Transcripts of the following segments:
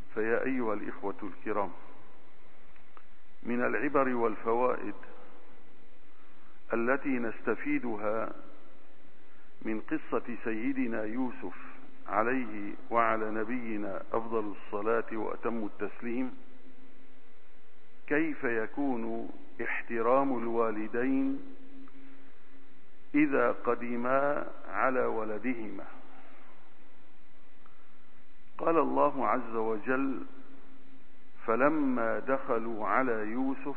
فيا أيها الإخوة الكرام، من العبر والفوائد التي نستفيدها من قصة سيدنا يوسف عليه وعلى نبينا أفضل الصلاة وأتم التسليم، كيف يكون احترام الوالدين إذا قدما على ولدهما. قال الله عز وجل: فلما دخلوا على يوسف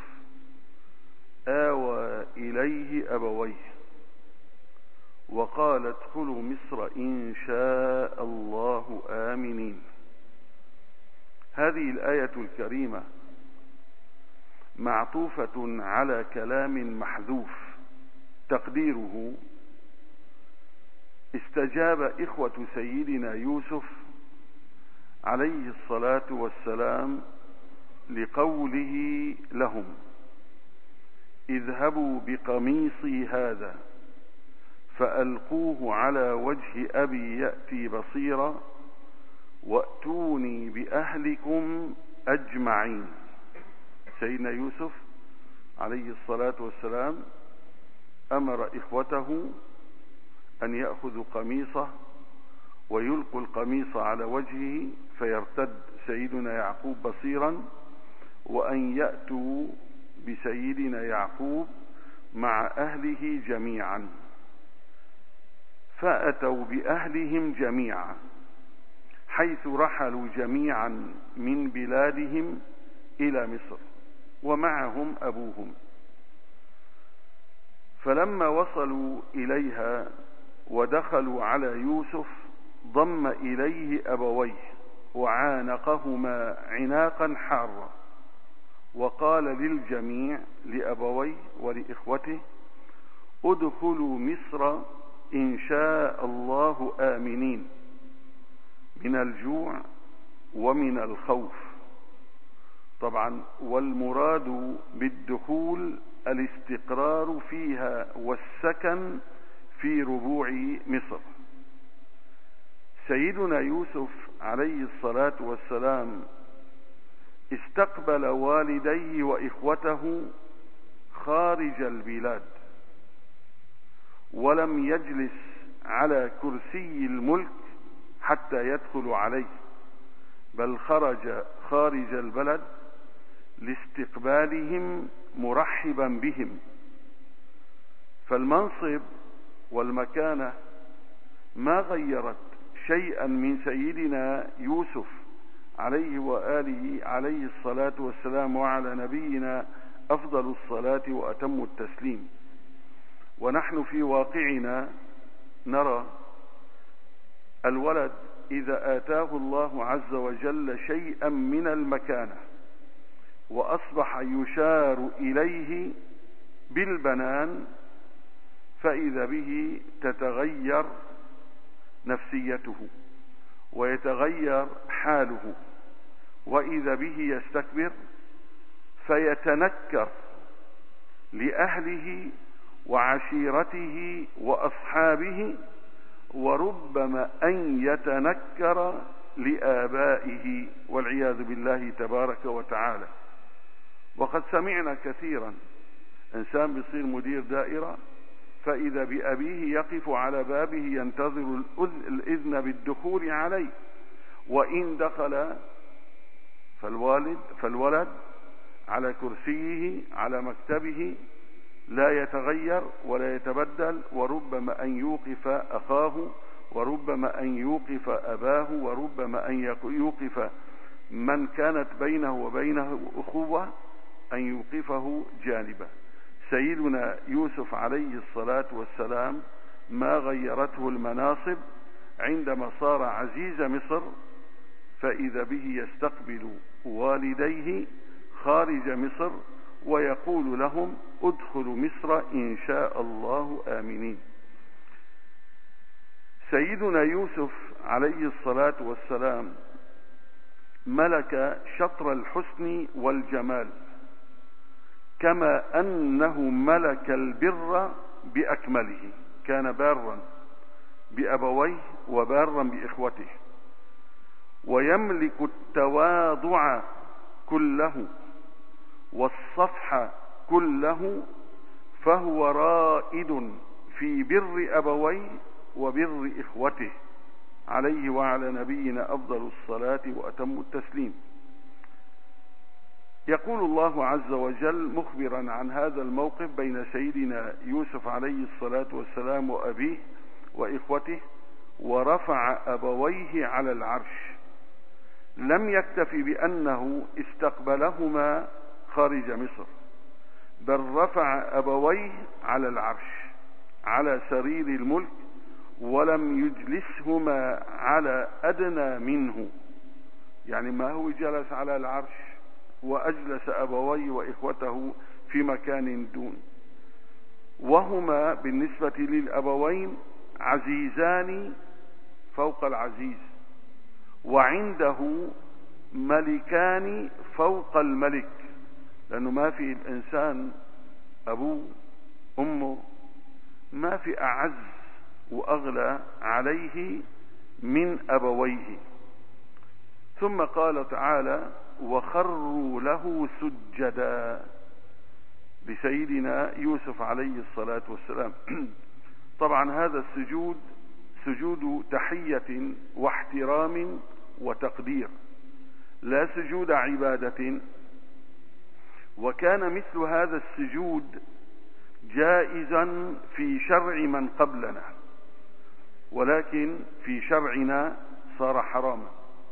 آوى إليه أبويه وقال ادخلوا مصر إن شاء الله آمنين. هذه الآية الكريمة معطوفة على كلام محذوف تقديره: استجاب إخوة سيدنا يوسف عليه الصلاة والسلام لقوله لهم: اذهبوا بقميصي هذا فألقوه على وجه أبي يأتي بصيرا وأتوني بأهلكم أجمعين. سيدنا يوسف عليه الصلاة والسلام أمر إخوته أن يأخذوا قميصه ويلقوا القميص على وجهه فيرتد سيدنا يعقوب بصيرا، وأن يأتوا بسيدنا يعقوب مع أهله جميعا. فأتوا بأهلهم جميعا حيث رحلوا جميعا من بلادهم إلى مصر ومعهم أبوهم. فلما وصلوا إليها ودخلوا على يوسف ضم إليه أبويه وعانقهما عناقا حارا، وقال للجميع لأبويه ولإخوته: ادخلوا مصر إن شاء الله آمنين، من الجوع ومن الخوف. طبعا والمراد بالدخول الاستقرار فيها والسكن في ربوع مصر. سيدنا يوسف عليه الصلاة والسلام استقبل والديه وإخوته خارج البلاد، ولم يجلس على كرسي الملك حتى يدخل عليه، بل خرج خارج البلد لاستقبالهم مرحبا بهم. فالمنصب والمكانة ما غيرت شيئا من سيدنا يوسف عليه وآله عليه الصلاة والسلام وعلى نبينا أفضل الصلاة وأتم التسليم. ونحن في واقعنا نرى الولد إذا آتاه الله عز وجل شيئا من المكانة وأصبح يشار إليه بالبنان، فإذا به تتغير نفسيته ويتغير حاله، وإذا به يستكبر فيتنكر لأهله وعشيرته وأصحابه، وربما أن يتنكر لآبائه والعياذ بالله تبارك وتعالى. وقد سمعنا كثيرا إنسان بيصير مدير دائرة فإذا بأبيه يقف على بابه ينتظر الإذن بالدخول عليه، وإن دخل فالولد على كرسيه على مكتبه لا يتغير ولا يتبدل، وربما أن يوقف أخاه، وربما أن يوقف أباه، وربما أن يوقف من كانت بينه وبينه أخوة أن يوقفه جانبه. سيدنا يوسف عليه الصلاة والسلام ما غيرته المناصب عندما صار عزيز مصر، فإذا به يستقبل والديه خارج مصر ويقول لهم: ادخلوا مصر إن شاء الله آمنين. سيدنا يوسف عليه الصلاة والسلام ملك شطر الحسن والجمال، كما أنه ملك البر بأكمله. كان بارا بأبويه وبارا بإخوته، ويملك التواضع كله والصفح كله، فهو رائد في بر أبويه وبر إخوته، عليه وعلى نبينا أفضل الصلاة وأتم التسليم. يقول الله عز وجل مخبرا عن هذا الموقف بين سيدنا يوسف عليه الصلاة والسلام وأبيه وإخوته: ورفع أبويه على العرش. لم يكتفي بأنه استقبلهما خارج مصر، بل رفع أبويه على العرش على سرير الملك، ولم يجلسهما على أدنى منه. يعني ما هو جلس على العرش وأجلس أبويه وإخوته في مكان دون، وهما بالنسبة للأبوين عزيزان فوق العزيز، وعنده ملكان فوق الملك، لأنه ما في الإنسان أبوه أمه ما في أعز وأغلى عليه من أبويه. ثم قال تعالى: وخروا له سجدا، لسيدنا يوسف عليه الصلاة والسلام. طبعا هذا السجود سجود تحية واحترام وتقدير، لا سجود عبادة. وكان مثل هذا السجود جائزا في شرع من قبلنا، ولكن في شرعنا صار حراما.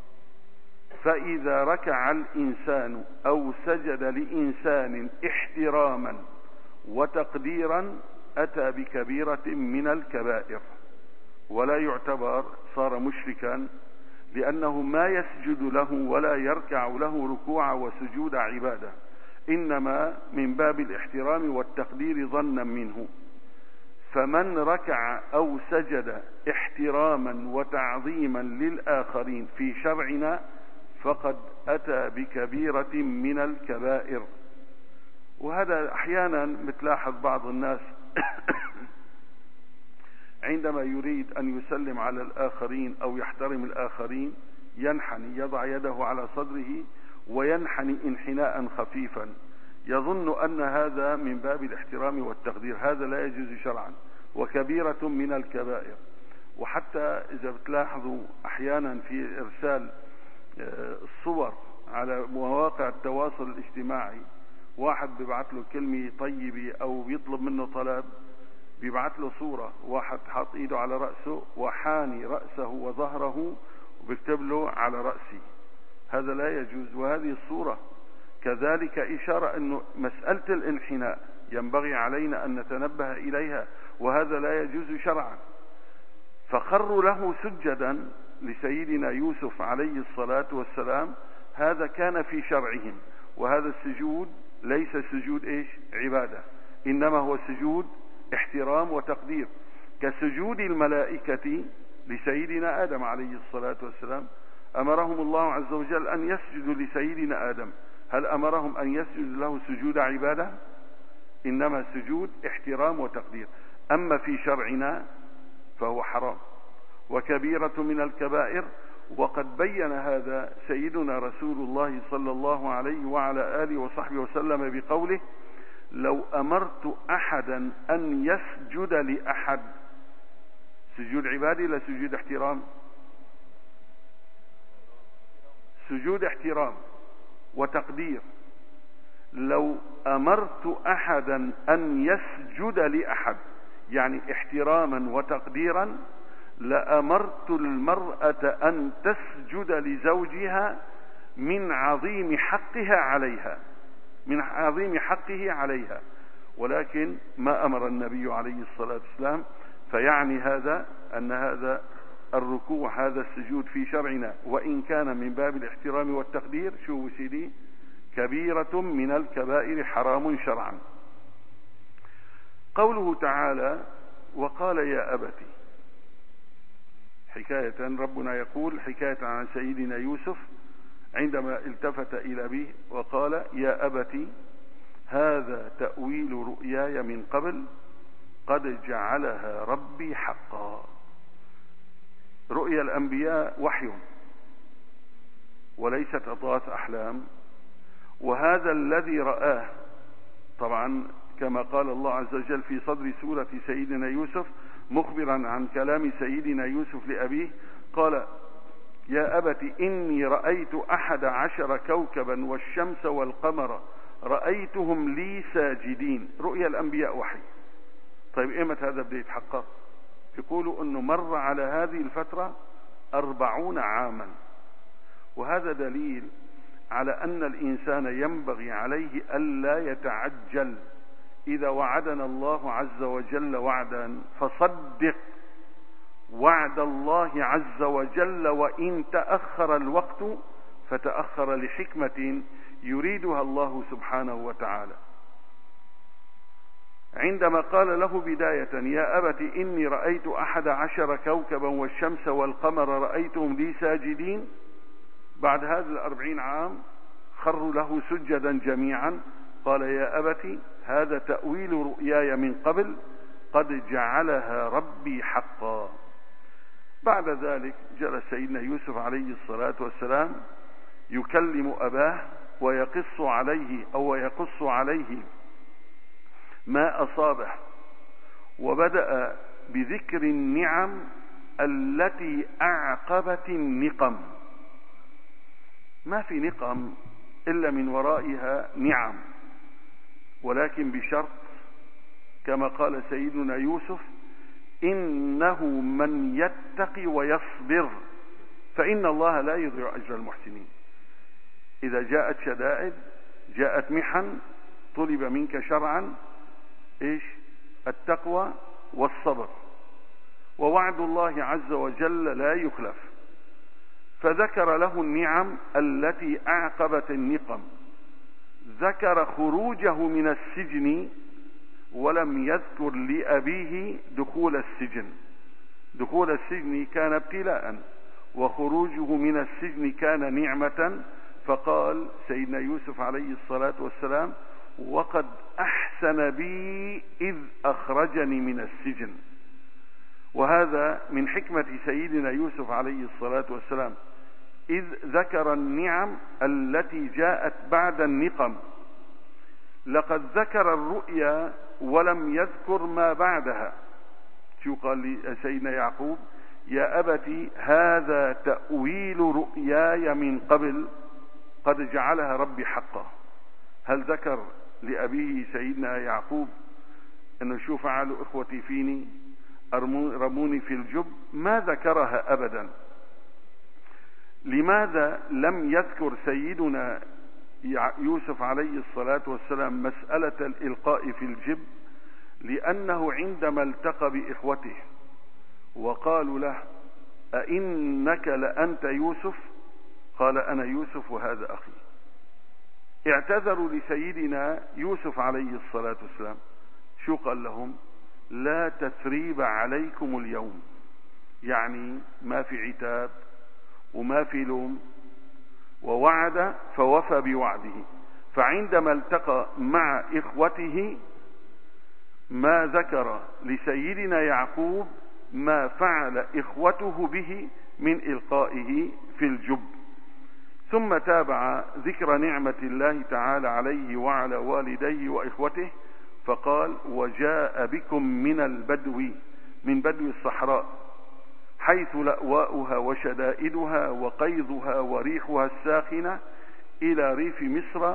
فإذا ركع الإنسان أو سجد لإنسان احتراما وتقديرا أتى بكبيرة من الكبائر، ولا يعتبر، صار مشركا، لأنه ما يسجد له ولا يركع له ركوع وسجود عبادة، إنما من باب الاحترام والتقدير ظنا منه. فمن ركع أو سجد احتراما وتعظيما للآخرين في شرعنا فقد أتى بكبيرة من الكبائر. وهذا أحيانا بتلاحظ بعض الناس عندما يريد أن يسلم على الآخرين أو يحترم الآخرين ينحني، يضع يده على صدره وينحني انحناء خفيفا، يظن أن هذا من باب الاحترام والتقدير. هذا لا يجوز شرعا وكبيرة من الكبائر. وحتى إذا بتلاحظوا أحيانا في إرسال الصور على مواقع التواصل الاجتماعي، واحد بيبعت له كلمة طيبة أو بيطلب منه طلب، بيبعت له صورة واحد حاط ايده على رأسه وحاني رأسه وظهره وبيكتب له على رأسي. هذا لا يجوز. وهذه الصورة كذلك إشارة أنه مسألة الانحناء ينبغي علينا أن نتنبه إليها، وهذا لا يجوز شرعا. فخروا له سجدا لسيدنا يوسف عليه الصلاة والسلام، هذا كان في شرعهم. وهذا السجود ليس سجود عبادة، إنما هو سجود احترام وتقدير، كسجود الملائكة لسيدنا آدم عليه الصلاة والسلام. أمرهم الله عز وجل أن يسجدوا لسيدنا آدم، هل أمرهم أن يسجدوا له سجود عبادة؟ إنما سجود احترام وتقدير. أما في شرعنا فهو حرام وكبيرة من الكبائر. وقد بين هذا سيدنا رسول الله صلى الله عليه وعلى آله وصحبه وسلم بقوله: لو أمرت أحدا أن يسجد لأحد، سجود عبادي لا سجود احترام، سجود احترام وتقدير. لو أمرت أحدا أن يسجد لأحد يعني احتراما وتقديرا، لأمرت المرأة أن تسجد لزوجها من عظيم حقها عليها، من عظيم حقه عليها. ولكن ما أمر النبي عليه الصلاة والسلام. فيعني هذا أن هذا الركوع، هذا السجود في شرعنا وإن كان من باب الاحترام والتقدير، شو سيدي، كبيرة من الكبائر، حرام شرعا. قوله تعالى: وقال يا أبتي، حكاية ربنا يقول حكاية عن سيدنا يوسف عندما التفت إلى أبيه وقال: يا أبتي هذا تأويل رؤياي من قبل قد جعلها ربي حقا. رؤيا الأنبياء وحي، وليست أضغاث أحلام. وهذا الذي رآه طبعا كما قال الله عز وجل في صدر سورة سيدنا يوسف مخبرا عن كلام سيدنا يوسف لأبيه، قال: يا أبت إني رأيت 11 كوكبا والشمس والقمر رأيتهم لي ساجدين. رؤيا الأنبياء وحي. طيب إيمت هذا بده يتحقق؟ يقولوا أنه مر على هذه الفترة 40 عاما. وهذا دليل على أن الإنسان ينبغي عليه ألا يتعجل. إذا وعدنا الله عز وجل وعدا فصدق وعد الله عز وجل، وإن تأخر الوقت فتأخر لحكمة يريدها الله سبحانه وتعالى. عندما قال له بداية: يا أبت إني رأيت 11 كوكبا والشمس والقمر رأيتهم لي ساجدين، بعد هذه 40 عام خروا له سجدا جميعا. قال: يا أبت هذا تأويل رؤياي من قبل قد جعلها ربي حقا. بعد ذلك جلس سيدنا يوسف عليه الصلاة والسلام يكلم أباه ويقص عليه ما أصابه، وبدأ بذكر النعم التي أعقبت النقم. ما في نقم إلا من ورائها نعم، ولكن بشرط كما قال سيدنا يوسف: إنه من يتقي ويصبر فإن الله لا يضيع أجر المحسنين. إذا جاءت شدائد، جاءت محن، طلب منك شرعا إيش؟ التقوى والصبر، ووعد الله عز وجل لا يخلف. فذكر له النعم التي أعقبت النقم، ذكر خروجه من السجن ولم يذكر لأبيه دخول السجن. دخول السجن كان ابتلاء، وخروجه من السجن كان نعمة. فقال سيدنا يوسف عليه الصلاة والسلام: وقد أحسن بي إذ أخرجني من السجن. وهذا من حكمة سيدنا يوسف عليه الصلاة والسلام، إذ ذكر النعم التي جاءت بعد النقم. لقد ذكر الرؤيا ولم يذكر ما بعدها. شو قال سيدنا يعقوب؟ يا أبت هذا تأويل رؤياي من قبل قد جعلها ربي حقا. هل ذكر لأبيه سيدنا يعقوب أنه شو فعلوا إخوتي فيني، رموني في الجب؟ ما ذكرها أبدا. لماذا لم يذكر سيدنا يوسف عليه الصلاة والسلام مسألة الإلقاء في الجب؟ لأنه عندما التقى بإخوته وقالوا له: أئنك لأنت يوسف؟ قال: أنا يوسف وهذا أخي. اعتذروا لسيدنا يوسف عليه الصلاة والسلام. شو قال لهم؟ لا تثريب عليكم اليوم، يعني ما في عتاب وما في لوم، ووعد فوفى بوعده. فعندما التقى مع إخوته ما ذكر لسيدنا يعقوب ما فعل إخوته به من إلقائه في الجب. ثم تابع ذكر نعمة الله تعالى عليه وعلى والديه وإخوته، فقال: وجاء بكم من البدو، من بدو الصحراء، حيث لأواؤها وشدائدها وقيضها وريحها الساخنة، إلى ريف مصر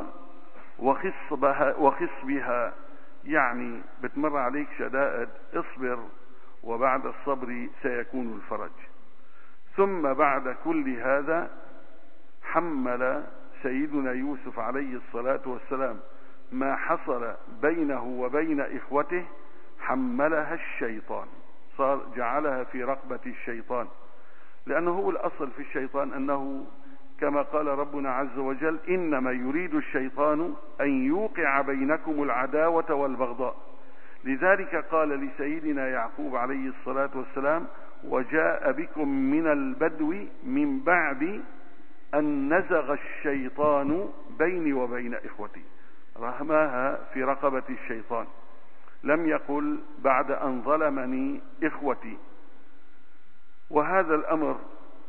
وخصبها. يعني بتمر عليك شدائد، اصبر وبعد الصبر سيكون الفرج. ثم بعد كل هذا حمل سيدنا يوسف عليه الصلاة والسلام ما حصل بينه وبين إخوته، حملها الشيطان، جعلها في رقبة الشيطان. لأنه هو الأصل في الشيطان أنه كما قال ربنا عز وجل: إنما يريد الشيطان أن يوقع بينكم العداوة والبغضاء. لذلك قال لسيدنا يعقوب عليه الصلاة والسلام: وجاء بكم من البدو من بعد أن نزغ الشيطان بيني وبين إخوتي. رماها في رقبة الشيطان، لم يقل بعد أن ظلمني إخوتي. وهذا الأمر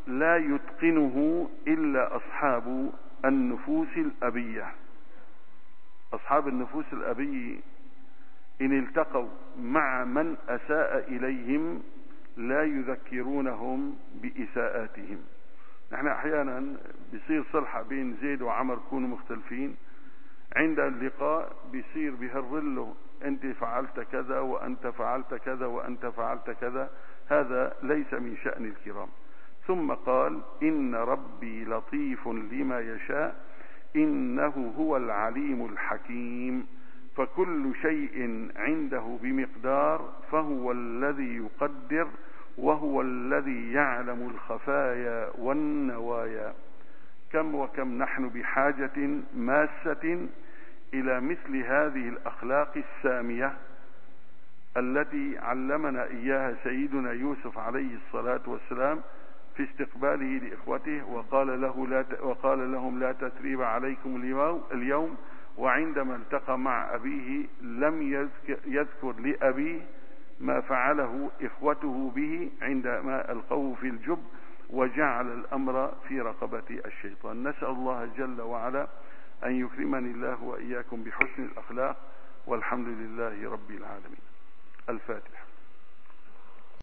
لا يتقنه إلا أصحاب النفوس الأبية. أصحاب النفوس الأبية إن التقوا مع من أساء إليهم لا يذكرونهم بإساءاتهم. نحن أحيانا بيصير صلحة بين زيد وعمر كونوا مختلفين، عند اللقاء بيصير بيهرر له أنت فعلت كذا وأنت فعلت كذا وأنت فعلت كذا. هذا ليس من شأن الكرام. ثم قال إن ربي لطيف لما يشاء إنه هو العليم الحكيم. فكل شيء عنده بمقدار، فهو الذي يقدر وهو الذي يعلم الخفايا والنوايا. كم وكم نحن بحاجة ماسة إلى مثل هذه الأخلاق السامية التي علمنا إياها سيدنا يوسف عليه الصلاة والسلام في استقباله لإخوته، وقال لهم لا تثريب عليكم اليوم. وعندما التقى مع أبيه لم يذكر لأبيه ما فعله إخوته به عندما ألقوه في الجب، وجعل الأمر في رقبة الشيطان. نسأل الله جل وعلا أن يكرمني الله وإياكم بحسن الأخلاق، والحمد لله رب العالمين. الفاتحة.